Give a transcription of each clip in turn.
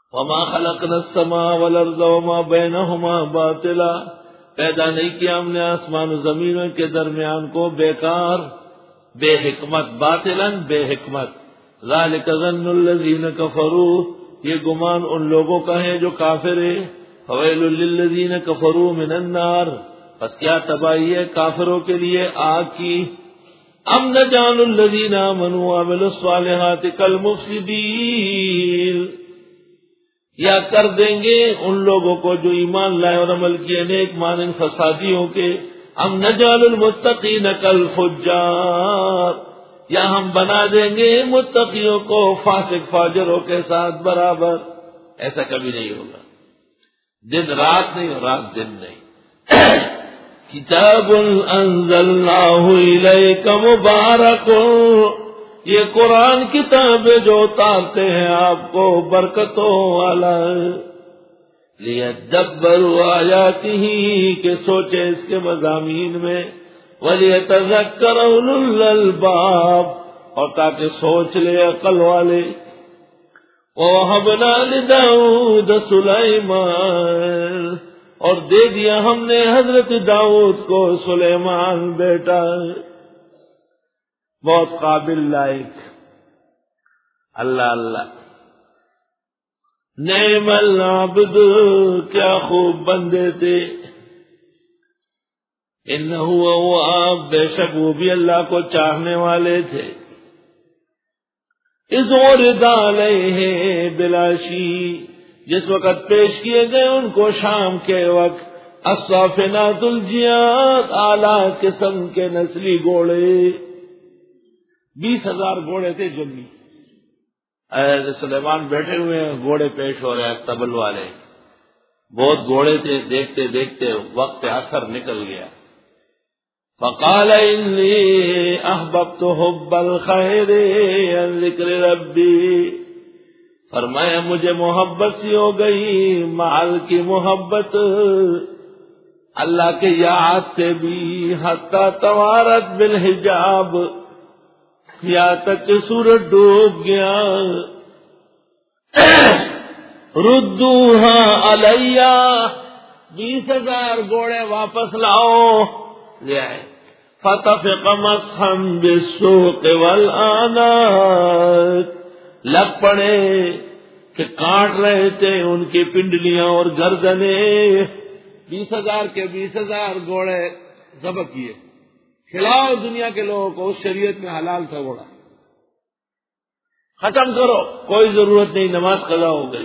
وما خلقنا السماء والارض وما بينهما باطلا، پیدا نہیں کیا ہم نے آسمان و زمینوں کے درمیان کو بیکار، بے حکمت، باطلا بے حکمت۔ ذالک ظن الذین کفروا، یہ گمان ان لوگوں کا ہے جو کافر ہیں۔ فویل للذین کفروا من النار، پس کیا تباہی ہے کافروں کے لیے آگ کی۔ ام نجعل الذین آمنوا وعملوا الصالحات کالمفسدین، یا کر دیں گے ان لوگوں کو جو ایمان لائے اور عمل کیے نیک مانند فسادیوں کے۔ ام نجعل المتقین کالفجار، یا ہم بنا دیں گے متقیوں کو فاسق فاجروں کے ساتھ برابر۔ ایسا کبھی نہیں ہوگا، دن رات نہیں اور رات دن نہیں۔ کتاب انزلناہ الیک مبارک، یہ قرآن کتاب جو اتارتے ہیں آپ کو برکتوں والا، لیدبروا آیاتہ، کہ سوچے اس کے مضامین میں، ولیتذکر اولو الالباب، اور تاکہ سوچ لے عقل والے۔ ووہبنا لداؤد سلیمان، اور دے دیا ہم نے حضرت داؤد کو سلیمان بیٹا، بہت قابل لائق۔ اللہ اللہ، نعم العبد، کیا خوب بندے تھے۔ انہ اواب، بے شک وہ بھی اللہ کو چاہنے والے تھے۔ اذ عرض علیہ بالعشی، جس وقت پیش کیے گئے ان کو شام کے وقت، الصافنات الجیاد، اعلیٰ قسم کے نسلی گھوڑے، 20,000 گھوڑے تھے جنگی۔ حضرت سلیمان بیٹھے ہوئے ہیں، گھوڑے پیش ہو رہے ہیں استبل والے، بہت گھوڑے تھے۔ دیکھتے دیکھتے وقت عصر نکل گیا۔ فقال انی احببت حب الخیر عن ذکر ربی، فرمایا مجھے محبت سی ہو گئی، مال کی محبت اللہ کے یاد سے بھی، حتی توارت بالحجاب، یہاں تک کہ سورج ڈوب گیا۔ ردوہا علیہ، 20,000 گھوڑے واپس لاؤ، لے آئے۔ فتفق مسحا بالسوق والآنات، لگ پڑے کہ کاٹ رہے تھے ان کی پنڈلیاں اور گردنیں۔ 20,000 کے 20,000 گھوڑے ذبح کیے۔ کھلاؤ دنیا کے لوگوں کو، اس شریعت میں حلال تھا گھوڑا، ختم کرو، کوئی ضرورت نہیں، نماز قضا ہو گئی۔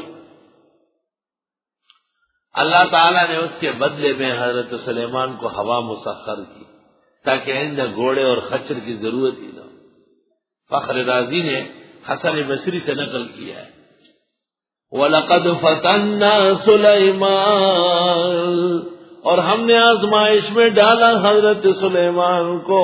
اللہ تعالیٰ نے اس کے بدلے میں حضرت سلیمان کو ہوا مسخر کی تاکہ آئندہ گھوڑے اور خچر کی ضرورت ہی نہ ہو۔ فخر رازی نے حسن بصری سے نقل کیا ہے، وَلَقَدْ فَتَنَّا سُلَيْمَانَ، اور ہم نے آزمائش میں ڈالا حضرت سلیمان کو،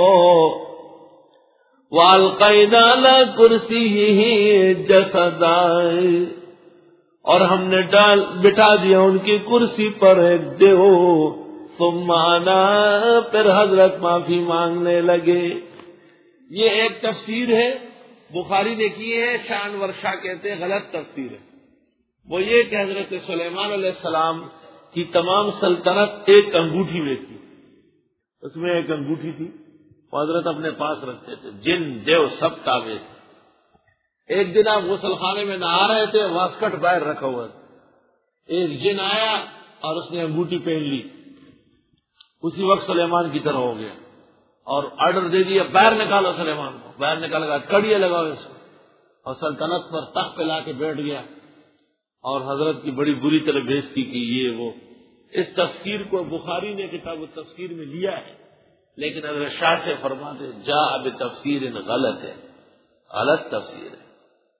وَأَلْقَيْنَا عَلَى كُرْسِيِّهِ جَسَدًا، اور ہم نے بٹھا دیا ان کی کرسی پر ایک دیو، ثم آنا، پھر حضرت معافی مانگنے لگے۔ یہ ایک تفسیر ہے بخاری نے کی ہے، شان ورشا کہتے ہیں، غلط تفسیر ہے۔ وہ یہ کہ حضرت سلیمان علیہ السلام کی تمام سلطنت ایک انگوٹھی میں تھی، اس میں ایک انگوٹھی تھی، وہ حضرت اپنے پاس رکھتے تھے، جن دیو سب تابع تھے۔ ایک دن آپ غسل خانے میں نہا رہے تھے، واسکٹ باہر رکھا ہوا تھا، ایک جن آیا اور اس نے انگوٹھی پہن لی، اسی وقت سلیمان کی طرح ہو گیا اور آرڈر دے دیا باہر نکالو سلیمان کو، باہر نکال کر کڑیے لگاؤ اس کو، اور سلطنت پر تخت پہ لا کے بیٹھ گیا اور حضرت کی بڑی بری طرح بےزتی کی۔ یہ وہ اس تفسیر کو بخاری نے کتاب التفسیر میں لیا ہے، لیکن حضرت شاہ سے فرماتے جا اب تفسیر غلط ہے، غلط تفسیر ہے۔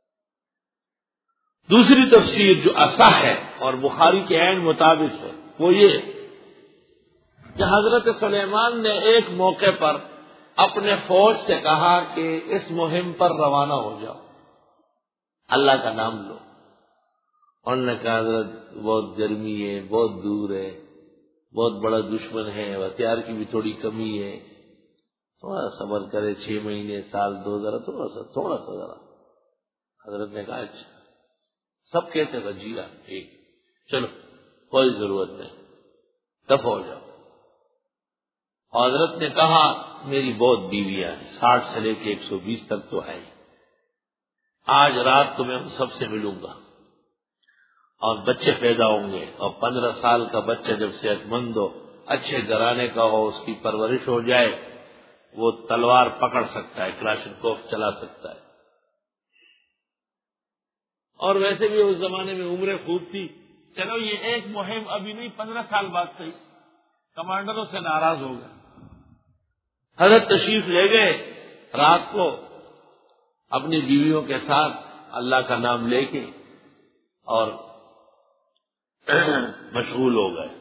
دوسری تفسیر جو اصح ہے اور بخاری کے عین مطابق ہے وہ یہ کہ حضرت سلیمان نے ایک موقع پر اپنے فوج سے کہا کہ اس مہم پر روانہ ہو جاؤ، اللہ کا نام لو۔ انہوں نے کہا حضرت بہت گرمی ہے، بہت دور ہے، بہت بڑا دشمن ہے، ہتھیار کی بھی تھوڑی کمی ہے، تھوڑا صبر کرے، 6 مہینے، سال، 2 ذرا تھوڑا سا ذرا۔ حضرت نے کہا اچھا۔ سب کہتے تھے جی ہاں ٹھیک، چلو کوئی ضرورت نہیں، دفع ہو جاؤ۔ حضرت نے کہا میری بہت بیویاں ہیں، 60 سے لے کے 120 تک تو ہے، آج رات کو میں ان سب سے ملوں گا، اور بچے پیدا ہوں گے، اور 15 سال کا بچہ جب صحت مند ہو، اچھے گھرانے کا ہو، اس کی پرورش ہو جائے، وہ تلوار پکڑ سکتا ہے، کلاشنکوف چلا سکتا ہے۔ اور ویسے بھی اس زمانے میں عمریں خوب تھی، چلو یہ ایک مہم ابھی نہیں، 15 سال بعد صحیح، کمانڈروں سے ناراض ہو گئے۔ حضرت تشریف لے گئے، رات کو اپنی بیویوں کے ساتھ اللہ کا نام لے کے اور مشغول ہو گئے۔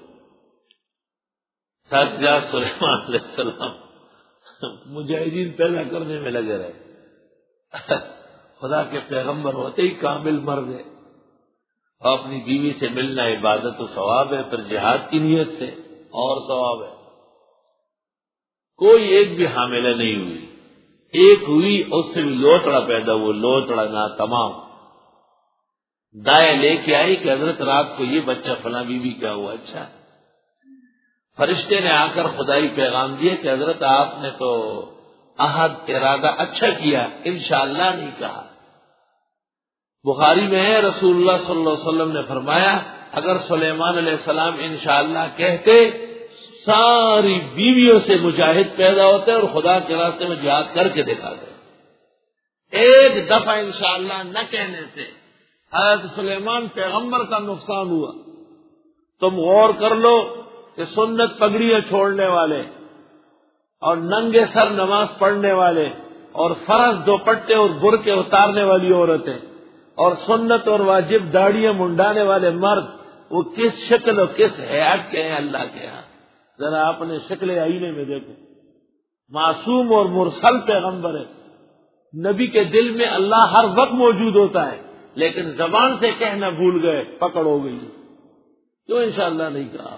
ساتھ سلیمان علیہ السلام مجاہدین پیدا کرنے میں لگے رہے، خدا کے پیغمبر ہوتے ہی کامل مرد ہے، اور اپنی بیوی سے ملنا عبادت و ثواب ہے، پھر جہاد کی نیت سے اور ثواب ہے۔ کوئی ایک بھی حاملہ نہیں ہوئی، ایک ہوئی اس سے بھی لوتڑا پیدا ہوا، لوتڑا نہ تمام دائیں لے کے آئی کہ حضرت رات کو یہ بچہ فلاں بیوی کیا ہوا؟ اچھا، فرشتے نے آ کر خدائی پیغام دیے کہ حضرت آپ نے تو عہد ارادہ اچھا کیا، انشاءاللہ نہیں کہا۔ بخاری میں ہے رسول اللہ صلی اللہ علیہ وسلم نے فرمایا اگر سلیمان علیہ السلام انشاءاللہ کہتے، ساری بیویوں سے مجاہد پیدا ہوتے اور خدا کے راستے میں جہاد کر کے دکھاتے۔ ایک دفعہ انشاءاللہ نہ کہنے سے حضرت سلیمان پیغمبر کا نقصان ہوا۔ تم غور کر لو کہ سنت پگڑیاں چھوڑنے والے اور ننگے سر نماز پڑھنے والے اور فرض دوپٹے اور برقعے اتارنے والی عورتیں اور سنت اور واجب داڑیاں منڈانے والے مرد، وہ کس شکل اور کس حیات کے ہیں اللہ کے ہاں؟ ذرا اپنے شکل آئینے میں دیکھو، معصوم اور مرسل پیغمبر ہے، نبی کے دل میں اللہ ہر وقت موجود ہوتا ہے، لیکن زبان سے کہنا بھول گئے، پکڑ ہو گئی۔ کیوں انشاءاللہ نہیں کہا؟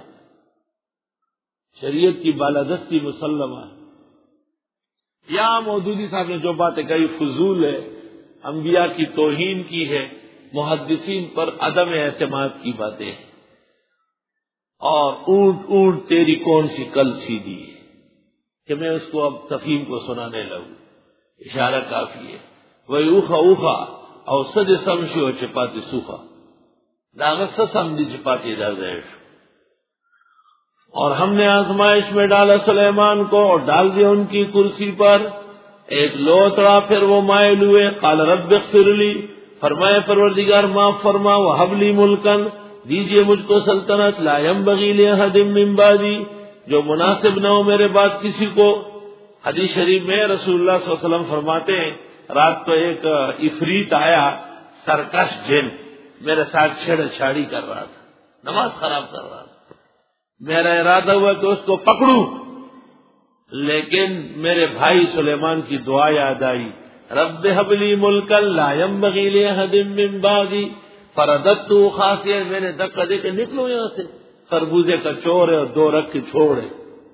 شریعت کی بالادستی مسلمہ ہے۔ یا مودودی صاحب نے جو باتیں کہی فضول ہے، انبیاء کی توہین کی ہے، محدثین پر عدم اعتماد کی باتیں ہیں، اور اونٹ اونٹ تیری کون سی کل سیدھی ہے کہ میں اس کو اب تفہیم کو سنانے لگوں، اشارہ کافی ہے۔ وہی اوخا اوخا اور سج سمشی اور چپاتی سوکھا داغت سے سمجھی چپاتی دازیش۔ اور ہم نے آزمائش میں ڈالا سلیمان کو اور ڈال دیا ان کی کرسی پر ایک لوتڑا، پھر وہ مائل ہوئے۔ قال رب اغفر لی، فرمائے پروردگار معاف فرما، وہب لی ملکن، دیجئے مجھ کو سلطنت، لا ينبغی لأحد من بعدی، جو مناسب نہ ہو میرے بعد کسی کو۔ حدیث شریف میں رسول اللہ صلی اللہ علیہ وسلم فرماتے ہیں رات کو ایک عفریت آیا، سرکش جن، میرے ساتھ چھیڑ چھاڑی کر رہا تھا، نماز خراب کر رہا تھا۔ میرا ارادہ ہوا کہ اس کو پکڑوں، لیکن میرے بھائی سلیمان کی دعا یاد آئی، رب هب لی ملکا لا ينبغی لأحد من بعدی فرددت خاسیا، میں نے دھکا دے کے نکلو یہاں سے، خربوزے کا چور ہے اور 2 رکھ کے چھوڑے،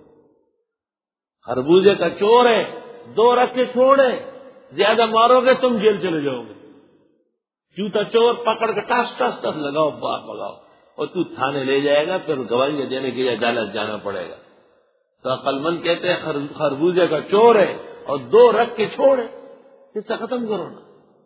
خربوزے کا چور ہے 2 رکھ کے چھوڑے، زیادہ مارو گے تم جیل چلے جاؤ گے، جوتا چور پکڑ کے ٹس ٹس ٹس لگاؤ، باپ لگاؤ، اور تو تھانے لے جائے گا، پھر گواہیاں دینے کے لیے عدالت جانا پڑے گا۔ تو عقل مند کہتے ہیں خربوزے کا چور ہے اور 2 رکھ کے چھوڑے، اس سے ختم کرو نا۔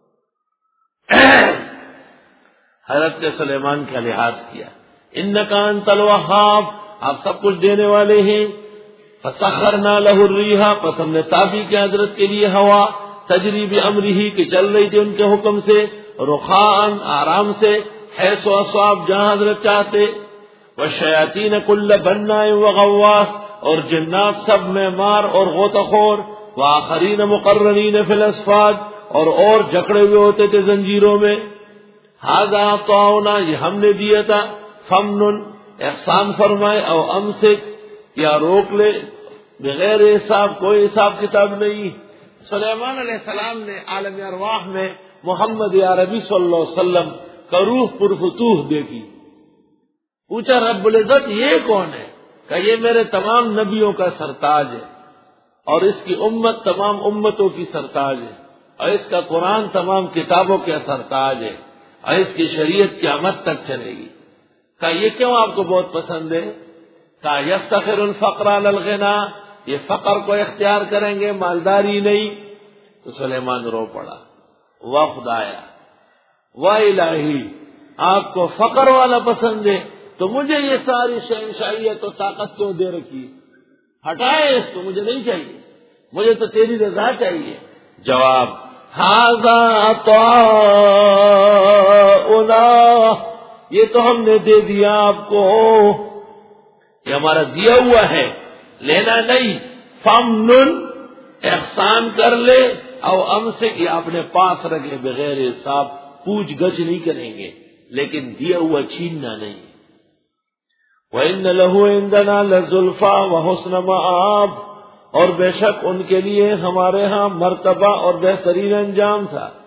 حضرت نے سلیمان کا لحاظ کیا، انک انت الوہاب، آپ سب کچھ دینے والے ہیں۔ فسخرنا لہ الریح، پس ہم نے تابع کیا حضرت کے لیے ہوا، تجری بامرہ، کہ چل رہی تھی ان کے حکم سے، رخاء، آرام سے، حیث اصاب، جہاں حضرت چاہتے، والشیاطین کل بناء وغواص، اور جنات سب میں مار اور غوطہ خور، وآخرین مقرنین فی الاسفاد، اور جکڑے ہوئے ہوتے تھے زنجیروں میں۔ ھذا طاؤنا، یہ ہم نے دیا تھا، فمنن، احسان فرمائے، او امسک، یا روک لے، بغیر حساب، کوئی حساب کتاب نہیں۔ سلیمان علیہ السلام نے عالم ارواح میں محمد عربی صلی اللہ علیہ وسلم کا روح پرفتوح دیکھی، پوچھا رب العزت یہ کون ہے؟ کہ یہ میرے تمام نبیوں کا سرتاج ہے، اور اس کی امت تمام امتوں کی سرتاج ہے، اور اس کا قرآن تمام کتابوں کے سرتاج ہے، اور اس کی شریعت قیامت تک چلے گی. کہا یہ کیوں آپ کو بہت پسند ہے؟ کہا یفتخر الفقر علی الغنا، یہ فقر کو اختیار کریں گے، مالداری نہیں. تو سلیمان رو پڑا. وفد آیا، واہ الہی آپ کو فقر والا پسند ہے تو مجھے یہ ساری شہنشاہیت و طاقت کیوں دے رکھی؟ ہٹائے اس کو، مجھے نہیں چاہیے، مجھے تو تیری رضا چاہیے. جواب ھذا عطاؤنا، یہ تو ہم نے دے دیا آپ کو، یہ ہمارا دیا ہوا ہے، لینا نہیں. فمنن، احسان کر لے، او امسک، یہ اپنے پاس رکھے، بغیر حساب، پوچھ گچھ نہیں کریں گے، لیکن دیا ہوا چھیننا نہیں. وَإِنَّ لَهُ عِندَنَا لَزُلْفَىٰ وَحُسْنَ مَآبٍ، اور بے شک ان کے لیے ہمارے ہاں مرتبہ اور بہترین انجام تھا.